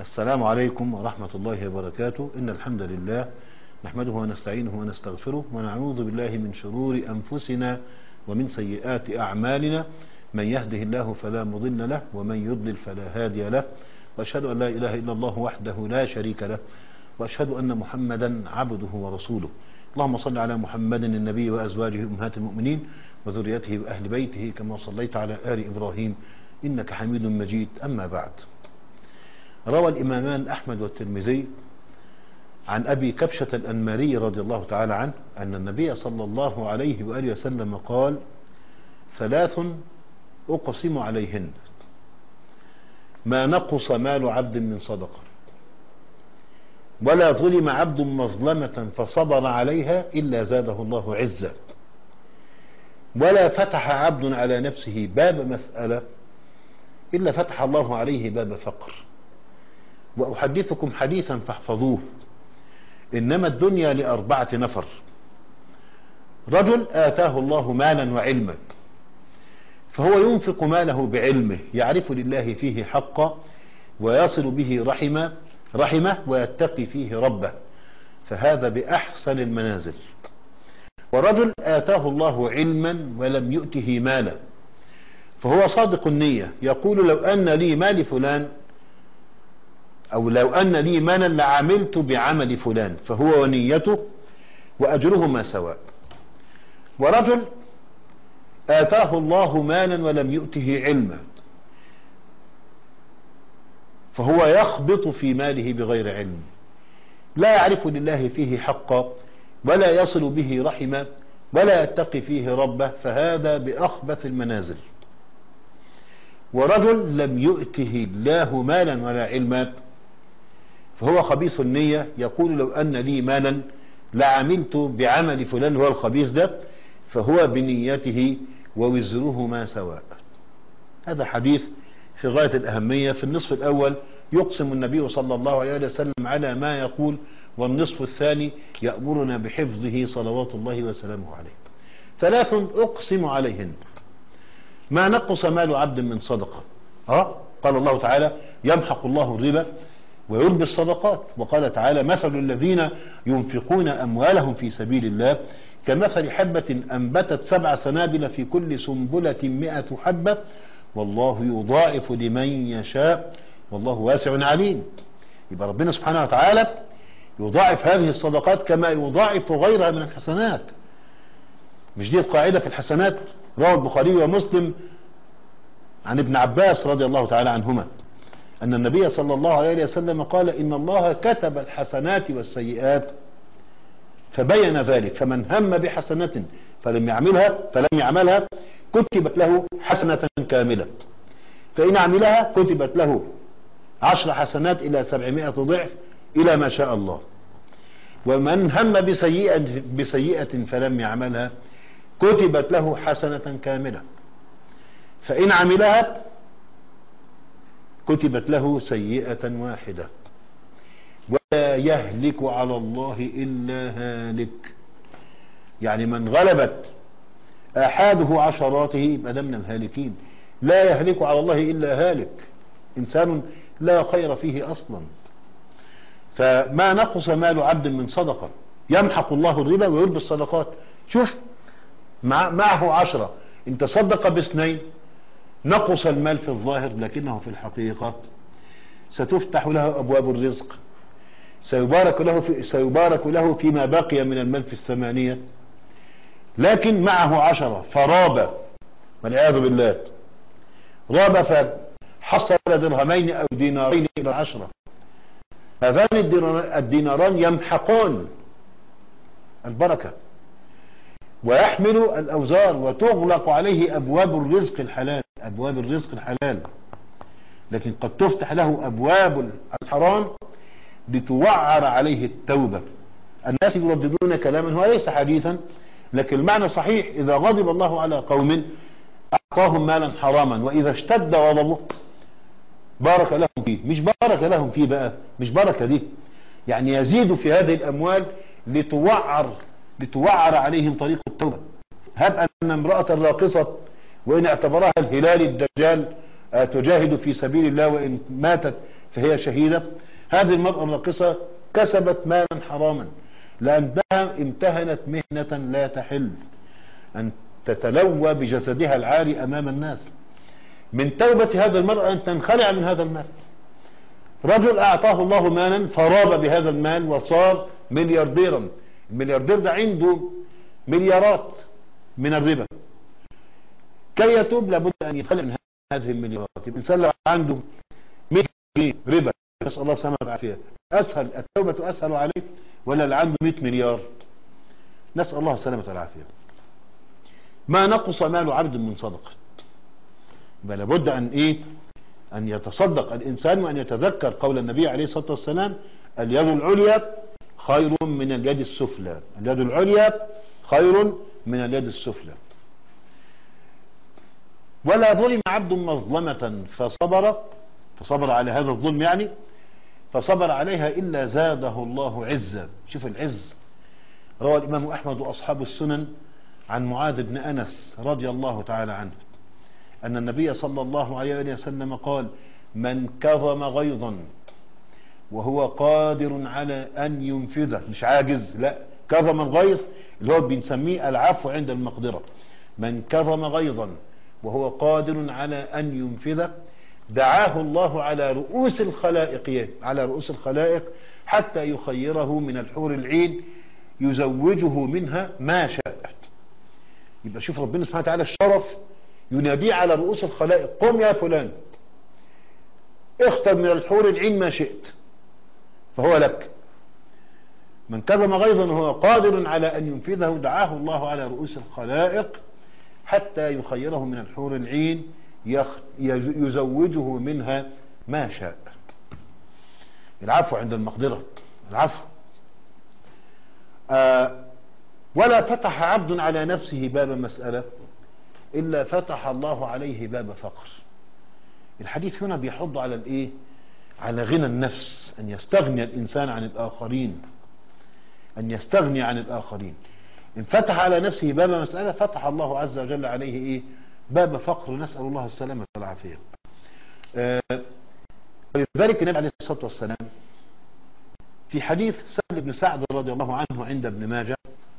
السلام عليكم ورحمة الله وبركاته. إن الحمد لله نحمده ونستعينه ونستغفره ونعوذ بالله من شرور أنفسنا ومن سيئات أعمالنا. من يهده الله فلا مضل له ومن يضلل فلا هادي له، وأشهد أن لا إله إلا الله وحده لا شريك له، وأشهد أن محمدا عبده ورسوله. اللهم صل على محمد النبي وأزواجه أمهات المؤمنين وذريته وأهل بيته كما صليت على آل إبراهيم إنك حميد مجيد. أما بعد، روى الإمامان أحمد والترمذي عن أبي كبشة الأنماري رضي الله تعالى عنه أن النبي صلى الله عليه وآله وسلم قال: ثلاث أقسم عليهن ما نقص مال عبد من صدقة، ولا ظلم عبد مظلمة فصبر عليها إلا زاده الله عزا، ولا فتح عبد على نفسه باب مسألة إلا فتح الله عليه باب فقر. وأحدثكم حديثا فاحفظوه: إنما الدنيا لأربعة نفر: رجل آتاه الله مالا وعلما فهو ينفق ماله بعلمه، يعرف لله فيه حقا ويصل به رحمه ويتقي فيه ربه، فهذا بأحسن المنازل. ورجل آتاه الله علما ولم يؤته مالا فهو صادق النية، يقول: لو أن لي مال فلان أو لو أن لي مالا لعملت بعمل فلان، فهو ونيته وأجرهما سواء. ورجل آتاه الله مالا ولم يؤته علما فهو يخبط في ماله بغير علم، لا يعرف لله فيه حقا ولا يصل به رحمه ولا يتقي فيه ربه، فهذا بأخبث المنازل. ورجل لم يؤته الله مالا ولا علما فهو خبيث النية، يقول: لو أن لي مالا لعملت بعمل فلان، هو الخبيث ده، فهو بنيته ووزرهما سواء. هذا حديث في غاية الأهمية. في النصف الأول يقسم النبي صلى الله عليه وسلم على ما يقول، والنصف الثاني يأمرنا بحفظه صلوات الله وسلامه عليه. ثلاث أقسم عليهن ما نقص مال عبد من صدقة. قال الله تعالى: يمحق الله الربا ويربي الصدقات. وقال تعالى: مثل الذين ينفقون أموالهم في سبيل الله كمثل حبة أنبتت 7 سنابل في كل سنبلة 100 حبة والله يضاعف لمن يشاء والله واسع عليم. يبقى ربنا سبحانه وتعالى يضاعف هذه الصدقات كما يضاعف غيرها من الحسنات. مش دي القاعدة في الحسنات؟ روى البخاري ومسلم عن ابن عباس رضي الله تعالى عنهما أن النبي صلى الله عليه وسلم قال: إن الله كتب الحسنات والسيئات فبين ذلك، فمن هم بحسنة فلم يعملها كتبت له حسنة كاملة، فإن عملها كتبت له 10 حسنات إلى 700 ضعف إلى ما شاء الله. ومن هم بسيئة فلم يعملها كتبت له حسنة كاملة، فإن عملها كتبت له سيئة واحدة. ولا يهلك على الله إلا هالك، يعني من غلبت آحاده عشراته يبقى ده من الهالكين. لا يهلك على الله إلا هالك، إنسان لا خير فيه أصلا. فما نقص مال عبد من صدقة، يمحق الله الربا ويربي الصدقات. شوف، معه 10، إن تصدق ب2 نقص المال في الظاهر، لكنه في الحقيقة ستفتح له أبواب الرزق، سيبارك له فيما بقي من المال في 8. لكن معه 10 فراب والعياذ بالله، راب فحصل درهمين أو دينارين إلى 10. هذان الديناران يمحقون البركة ويحمل الأوزار، وتغلق عليه أبواب الرزق الحلال. لكن قد تفتح له أبواب الحرام لتوعر عليه التوبة. الناس يرددون كلاما هو ليس حديثا، لكن المعنى صحيح. إذا غضب الله على قوم أعطاهم مالا حراما، وإذا اشتد غضبه بارك لهم فيه. مش بارك لهم فيه بقى، مش بركة دي، يعني يزيد في هذه الأموال لتوعر عليهم طريق التوبة. هب أن امرأة راقصة وإن اعتبرها الهلال الدجال تجاهد في سبيل الله، وإن ماتت فهي شهيدة. هذه المرأة الراقصة كسبت مالا حراما لأنها امتهنت مهنة لا تحل، أن تتلوى بجسدها العاري أمام الناس. من توبة هذه المرأة أن تنخلع من هذا المال. رجل أعطاه الله مالا فراب بهذا المال وصار مليارديرا. الملياردير ده عنده مليارات من الربا، كي يتوب لابد أن يخلع من هذه المليارات. الإنسان لو عنده 100 جنيه ربا، نسأل الله السلامة والعافية، أسهل التوبة أسهل عليه ولا اللي عنده 100 مليار؟ نسأل الله السلامة والعافية. ما نقص مال عبد من صدقة، بل لابد أن يتصدق الإنسان وأن يتذكر قول النبي عليه الصلاة والسلام: اليد العليا خير من اليد السفلى. اليد العليا خير من اليد السفلى. ولا ظلم عبد مظلمة فصبر على هذا الظلم، يعني فصبر عليها إلا زاده الله عزا. شوف العز. روى الإمام أحمد وأصحاب السنن عن معاذ بن أنس رضي الله تعالى عنه أن النبي صلى الله عليه وسلم قال: من كظم غيظا وهو قادر على أن ينفذه، مش عاجز، لا، كظم الغيظ اللي هو بنسميه العفو عند المقدرة. من كظم غيظا وهو قادر على أن ينفذه دعاه الله على رؤوس الخلائق حتى يخيره من الحور العين يزوجه منها ما شاء. يبقى شوف ربنا سبحانه وتعالى الشرف يناديه على رؤوس الخلائق: قم يا فلان اختر من الحور العين ما شئت فهو لك. من كظم غيظا وهو قادر على أن ينفذه دعاه الله على رؤوس الخلائق حتى يخيره من الحور العين يزوجه منها ما شاء. العفو عند المقدرة، العفو. ولا فتح عبد على نفسه باب مسألة إلا فتح الله عليه باب فقر. الحديث هنا بيحض على على غنى النفس، أن يستغني الإنسان عن الآخرين، أن يستغني عن الآخرين. إن فتح على نفسه باب مسألة فتح الله عز وجل عليه باب فقر. نسأل الله السلامة والعافية. ولذلك النبي عليه الصلاة والسلام في حديث سهل بن سعد رضي الله عنه عند ابن ماجه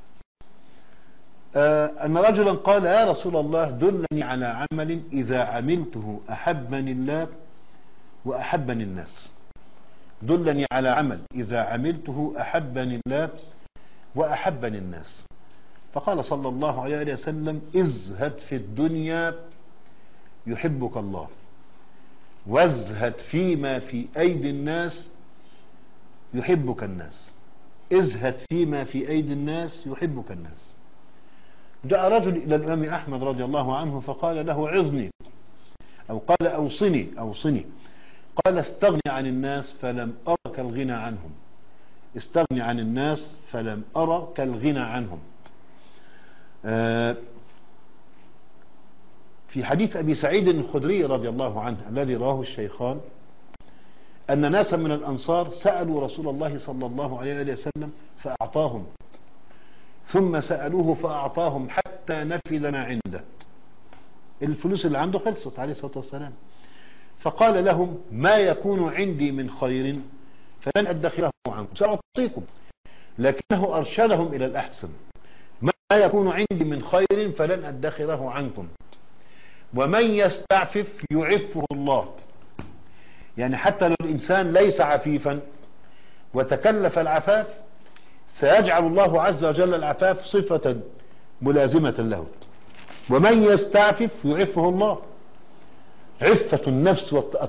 أن رجلا قال: يا رسول الله دلني على عمل إذا عملته أحبني الله وأحبني الناس. دلني على عمل إذا عملته أحبني الله وأحبني الناس. فقال صلى الله عليه وسلم: ازهد في الدنيا يحبك الله، وازهد فيما في أيدي الناس يحبك الناس. ازهد فيما في أيدي الناس يحبك الناس. جاء رجل إلى الإمام أحمد رضي الله عنه فقال له: عظني، أو قال: أوصني. قال: استغني عن الناس فلم أرك الغنى عنهم. استغني عن الناس فلم أرك الغنى عنهم. في حديث أبي سعيد الخدري رضي الله عنه الذي رواه الشيخان أن ناسا من الأنصار سألوا رسول الله صلى الله عليه وسلم فأعطاهم، ثم سألوه فأعطاهم حتى نفذ ما عنده. الفلوس اللي عنده خلصت عليه الصلاة والسلام. فقال لهم: ما يكون عندي من خير فلن أدخره عنكم، سأعطيكم. لكنه أرشدهم إلى الأحسن: ما يكون عندي من خير فلن أدخره عنكم، ومن يستعفف يعفه الله. يعني حتى لو الإنسان ليس عفيفا وتكلف العفاف سيجعل الله عز وجل العفاف صفة ملازمة له. ومن يستعفف يعفه الله. عفة النفس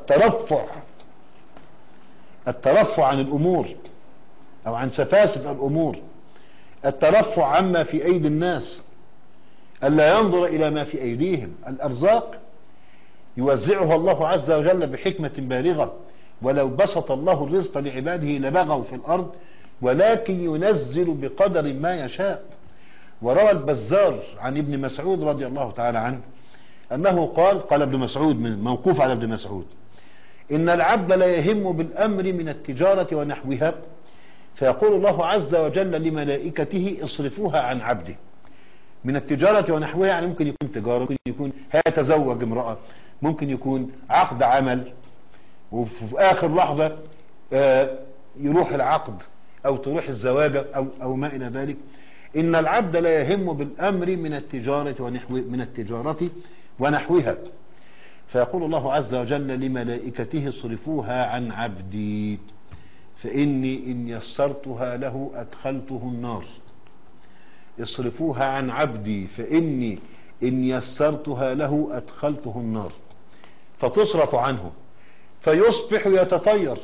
والترفع عن الأمور أو عن سفاسف الأمور، الترفع عما في أيدي الناس، ألا ينظر إلى ما في أيديهم. الأرزاق يوزعها الله عز وجل بحكمة بالغة، ولو بسط الله الرزق لعباده لبغوا في الأرض، ولكن ينزل بقدر ما يشاء. وروى البزار عن ابن مسعود رضي الله تعالى عنه أنه قال ابن مسعود موقوف على ابن مسعود: إن العبد لا يهم بالأمر من التجارة ونحوها فيقول الله عز وجل لملائكته اصرفوها عن عبده. من التجارة ونحوها يعني ممكن يكون تجارة، ممكن يكون هيتزوج امرأة، ممكن يكون عقد عمل، وفي آخر لحظة يروح العقد أو تروح الزواج أو ما إلى ذلك. إن العبد لا يهم بالأمر من التجارة ونحوها. فيقول الله عز وجل لملائكته اصرفوها عن عبدي فإني إن يسرتها له أدخلته النار. اصرفوها عن عبدي فإني إن يسرتها له أدخلته النار. فتصرف عنه فيصبح يتطير.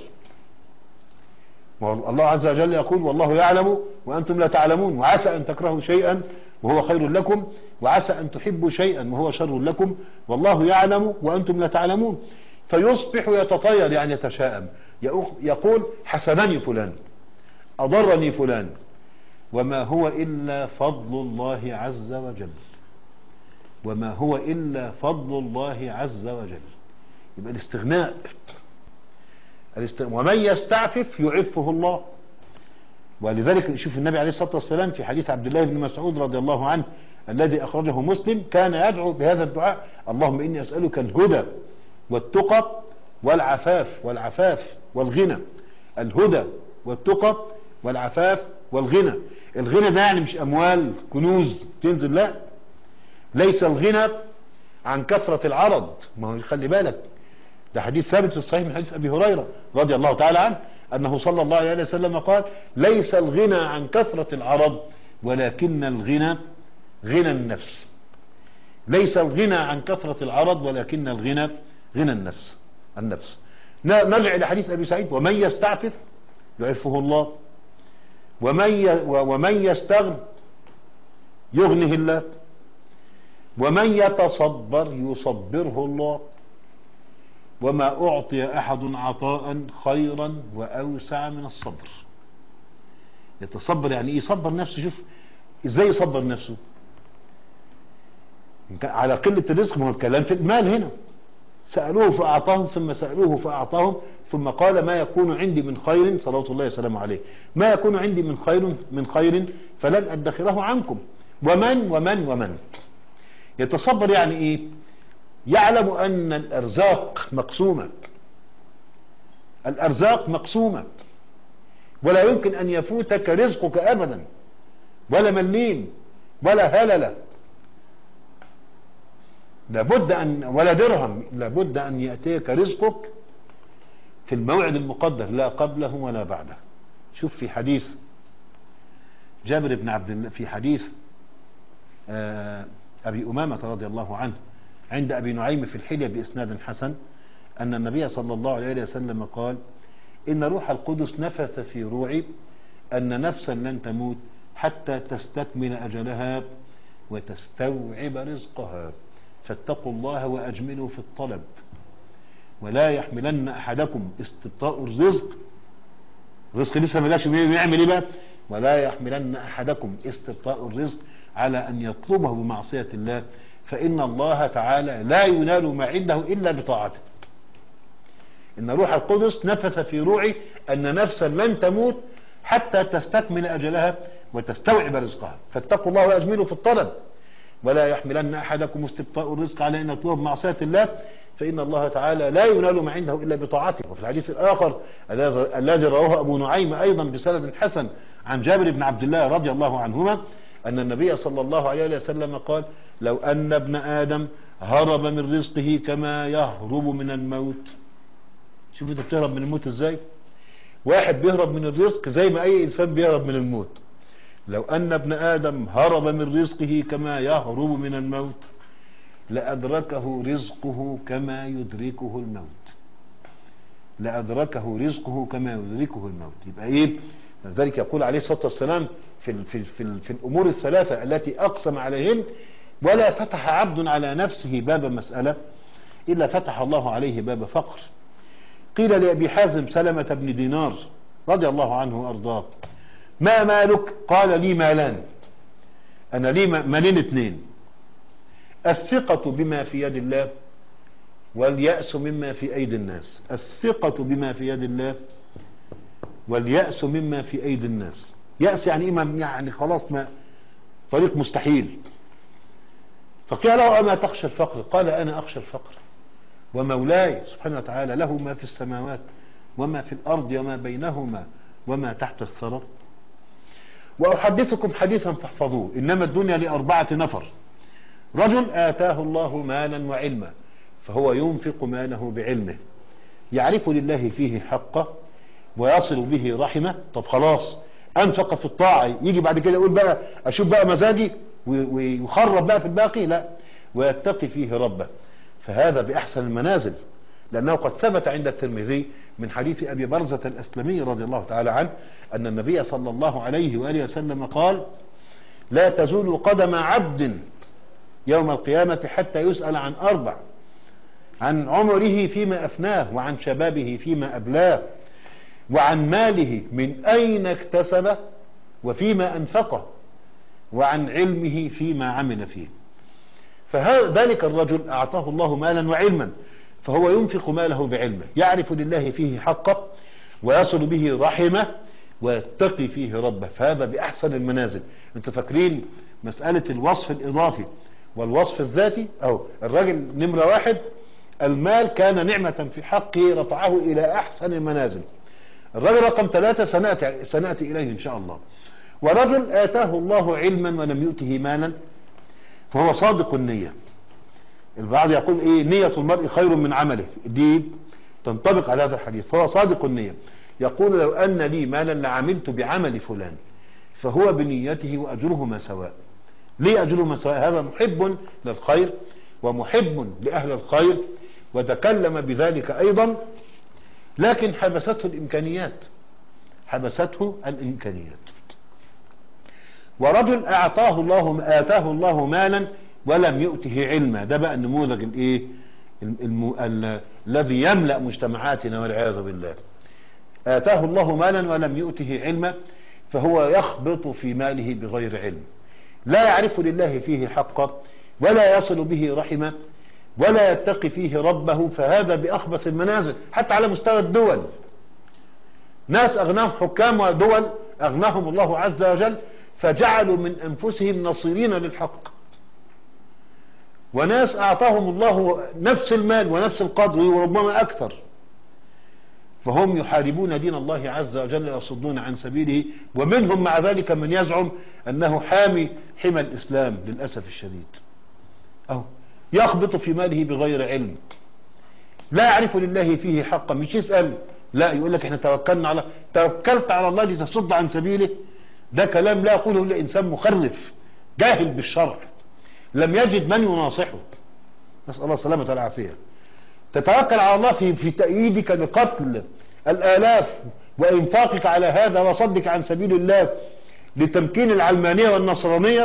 الله عز وجل يقول والله يعلم وأنتم لا تعلمون، وعسى أن تكرهوا شيئا وهو خير لكم، وعسى أن تحبوا شيئا وهو شر لكم، والله يعلم وأنتم لا تعلمون. فيصبح يتطير يعني يتشائم، يقول حسدني فلان، أضرني فلان، وما هو إلا فضل الله عز وجل، وما هو إلا فضل الله عز وجل. يبقى الاستغناء. ومن يستعفف يعفه الله. ولذلك شوف النبي عليه الصلاة والسلام في حديث عبد الله بن مسعود رضي الله عنه الذي أخرجه مسلم كان يدعو بهذا الدعاء: اللهم إني أسألك الهدى والتقى والعفاف والغنى. الهدى والتقى والعفاف والغنى. الغنى ده يعني مش أموال كنوز تنزل، لا، ليس الغنى عن كثرة العرض. ما هو خلي بالك، ده حديث ثابت في الصحيح من حديث أبي هريرة رضي الله تعالى عنه أنه صلى الله عليه وسلم قال: ليس الغنى عن كثرة العرض ولكن الغنى غنى النفس. ليس الغنى عن كثرة العرض ولكن الغنى غنى النفس. نرجع إلى حديث أبي سعيد: ومن يستعفف يعفه الله، ومن يستغن يغنه الله، ومن يتصبر يصبره الله، وما أعطي أحد عطاء خيرا وأوسع من الصبر. يتصبر يعني إيه؟ يصبر نفسه. شوف إزاي يصبر نفسه على قلة الرزق. ما هو الكلام في المال هنا. سألوه فأعطاهم، ثم سألوه فأعطاهم، ثم قال: ما يكون عندي من خير، صلوات الله وسلامه عليه، ما يكون عندي من خير فلن أدخره عنكم. ومن يتصبر يعني إيه؟ يعلم أن الأرزاق مقسومة، ولا يمكن أن يفوتك رزقك أبدا، ولا مليم ولا هللة، ولا درهم. لابد أن يأتيك رزقك في الموعد المقدر، لا قبله ولا بعده. شوف في حديث جابر بن عبد الله، في حديث أبي أمامة رضي الله عنه عند أبي نعيم في الحلية بإسناد حسن أن النبي صلى الله عليه وسلم قال: إن روح القدس نفث في روعي أن نفسا لن تموت حتى تستكمل أجلها وتستوعب رزقها، فاتقوا الله وأجملوا في الطلب، ولا يحملن أحدكم استبطاء الرزق لسه ملاش يعمل إيه بقى؟ ولا يحملن أحدكم استبطاء الرزق على أن يطلبه بمعصية الله، فإن الله تعالى لا ينال ما عنده إلا بطاعته. إن روح القدس نفث في روعي أن نفسا لن تموت حتى تستكمل أجلها وتستوعب رزقها، فاتقوا الله وأجملوا في الطلب، ولا يحملن أحدكم استبطاء الرزق على أن يطلبه بمعصية الله، فإن الله تعالى لا ينال ما عنده إلا بطاعته. وفي الحديث الآخر الذي رواه أبو نعيم أيضا بسند حسن عن جابر بن عبد الله رضي الله عنهما أن النبي صلى الله عليه وسلم قال: لو أن ابن آدم هرب من رزقه كما يهرب من الموت. شوف انت بتهرب من الموت ازاي؟ واحد بيهرب من الرزق زي ما أي إنسان بيهرب من الموت. لو أن ابن آدم هرب من رزقه كما يهرب من الموت لأدركه رزقه كما يدركه الموت. لأدركه رزقه كما يدركه الموت. يبقى إيه؟ لذلك يقول عليه الصلاة والسلام في الأمور الثلاثة التي أقسم عليهن: ولا فتح عبد على نفسه باب مسألة إلا فتح الله عليه باب فقر. قيل لأبي حازم سلمة بن دينار رضي الله عنه وأرضاه: ما مالك؟ قال: لي مالان، أنا لي مالين اثنين: الثقة بما في يد الله واليأس مما في أيدي الناس. الثقة بما في يد الله واليأس مما في أيدي الناس. يأس يعني إيه؟ يعني خلاص ما طريق مستحيل. فقال له: أما تخشى الفقر؟ قال: أنا أخشى الفقر. ومولاي سبحانه وتعالى له ما في السماوات وما في الأرض وما بينهما وما تحت الثرى. وأحدثكم حديثا فاحفظوه: إنما الدنيا لأربعة نفر: رجل آتاه الله مالا وعلما فهو ينفق ماله بعلمه، يعرف لله فيه حقه ويصل به رحمه. طب خلاص أنفق في الطاعة، يجي بعد كده يقول بقى أشوف بقى مزاجي ويخرب بقى في الباقي؟ لا، ويتقي فيه ربه، فهذا بأحسن المنازل، لأنه قد ثبت عند الترمذي من حديث أبي برزة الأسلمي رضي الله تعالى عنه أن النبي صلى الله عليه وآله وسلم قال: لا تزول قدم عبد يوم القيامة حتى يسأل عن أربع: عن عمره فيما أفناه، وعن شبابه فيما أبلاه، وعن ماله من أين اكتسبه وفيما أنفقه، وعن علمه فيما عمل فيه. فذلك الرجل أعطاه الله مالا وعلما فهو ينفق ماله بعلمه، يعرف لله فيه حقه ويصل به رحمه ويتقي فيه ربه، فهذا بأحسن المنازل. انتوا فاكرين مسألة الوصف الإضافي والوصف الذاتي؟ أو الرجل نمرة واحد المال كان نعمة في حقه رفعه إلى أحسن المنازل. الرجل رقم 3 سنأتي إليه إن شاء الله. ورجل آتاه الله علما ولم يؤته مالا فهو صادق النية. البعض يقول إيه؟ نية المرء خير من عمله، دي تنطبق على هذا الحديث. فهو صادق النية، يقول: لو أن لي مالا لعملت بعمل فلان، فهو بنيته وأجرهما سواء. ليه أجرهما سواء؟ هذا محب للخير ومحب لأهل الخير وتكلم بذلك أيضا، لكن حبسته الإمكانيات. ورجل آتاه الله مالا ولم يؤته علما، ده بقى النموذج الايه الذي يملأ مجتمعاتنا والعياذ بالله. آتاه الله مالا ولم يؤته علما فهو يخبط في ماله بغير علم، لا يعرف لله فيه حقه ولا يصل به رحمه ولا يتقي فيه ربه، فهذا بأخبث المنازل. حتى على مستوى الدول، ناس أغناهم حكام ودول أغناهم الله عز وجل فجعلوا من أنفسهم نصيرين للحق، وناس أعطاهم الله نفس المال ونفس القدر وربما أكثر، فهم يحاربون دين الله عز وجل ويصدون عن سبيله، ومنهم مع ذلك من يزعم أنه حامي حمى الإسلام للأسف الشديد. يخبط في ماله بغير علم، لا يعرف لله فيه حقا، مش يسأل، لا يقول لك احنا توكلت على الله لتصد عن سبيله. ده كلام لا يقوله الا انسان مخرف جاهل بالشرع لم يجد من يناصحه، نسأل الله السلامة والعافية. تتوكل على الله في تأييدك لقتل الآلاف وإنفاقك على هذا وصدك عن سبيل الله لتمكين العلمانية والنصرانية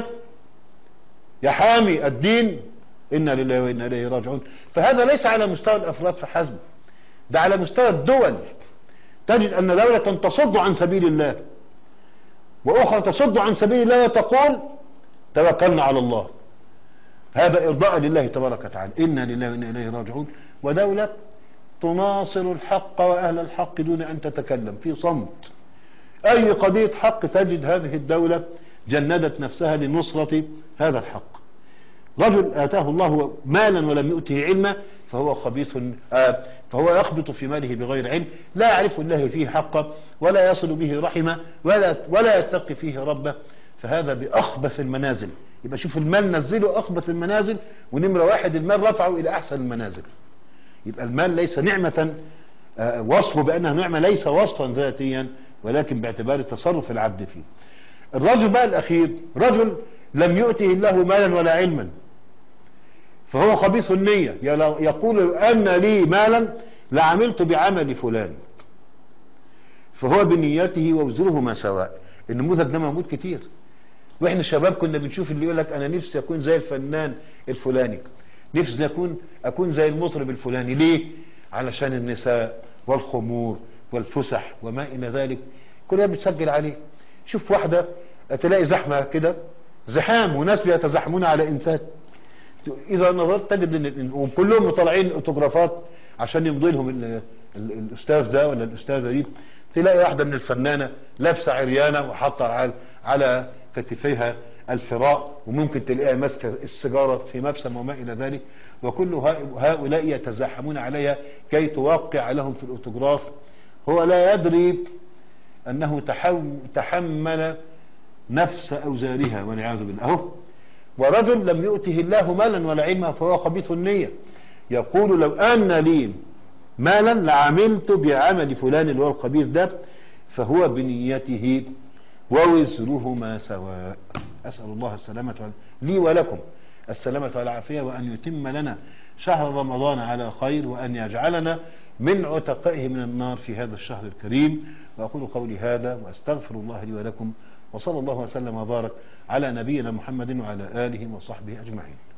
يا حامي الدين. إنا لله وإنا إليه راجعون. فهذا ليس على مستوى الأفراد فحسب، ده على مستوى الدول. تجد أن دولة تصد عن سبيل الله وأخرى تصد عن سبيل الله وتقول توكلنا على الله، هذا إرضاء لله تبارك وتعالى، إنا لله وإنا إليه راجعون. ودولة تناصر الحق وأهل الحق دون أن تتكلم في صمت. أي قضية حق تجد هذه الدولة جندت نفسها لنصرة هذا الحق. رجل آتاه الله مالا ولم يؤته علما فهو خبيث، فهو يخبط في ماله بغير علم، لا يعرف الله فيه حقه ولا يصل به رحمه ولا يتقي فيه ربه، فهذا بأخبث المنازل. يبقى شوف المال نزله أخبث المنازل، ونمرة واحد المال رفعه إلى أحسن المنازل. يبقى المال ليس نعمة وصفه بأنها نعمة، ليس وصفا ذاتيا ولكن باعتبار تصرف العبد فيه. الرجل بقى الأخير رجل لم يؤته الله مالا ولا علما فهو خبيث النية، يقول أن لي مالا لعملت بعمل فلان فهو بنيته ووزرهما سواء. النموذج ده موجود كتير، واحنا الشباب كنا بنشوف اللي يقول لك انا نفسي اكون زي الفنان الفلاني، نفسي اكون زي المطرب الفلاني. ليه؟ علشان النساء والخمور والفسح وما الى ذلك كلها بتسجل عليه. شوف واحدة تلاقي زحمة كده، زحام وناس بيتزحمون على انسان، اذا نظرت تجد ان وكلهم مطلعين اوتوغرافات عشان يمضي لهم الاستاذ ده ولا الاستاذة دي. تلاقي واحدة من الفنانة لابسة عريانة وحاطة على كتفيها الفراء، وممكن تلاقيها ماسكة السيجارة في مبسم وما إلى ذلك، وكل هؤلاء يتزاحمون عليها كي توقع لهم في الأوتوغراف. هو لا يدري أنه تحمل نفس أوزارها والعياذ بالله. أهو ورجل لم يؤته الله مالا ولا علما فهو خبيث النية، يقول لو أن لي مالا لعملت بعمل فلان اللي هو الخبيث ده، فهو بنيته ووزرهما سواء. أسأل الله السلامة لي ولكم السلامة والعافية، وأن يتم لنا شهر رمضان على خير، وأن يجعلنا من عتقائه من النار في هذا الشهر الكريم. وأقول قولي هذا وأستغفر الله لي ولكم، وصلى الله وسلم وبارك على نبينا محمد وعلى آله وصحبه أجمعين.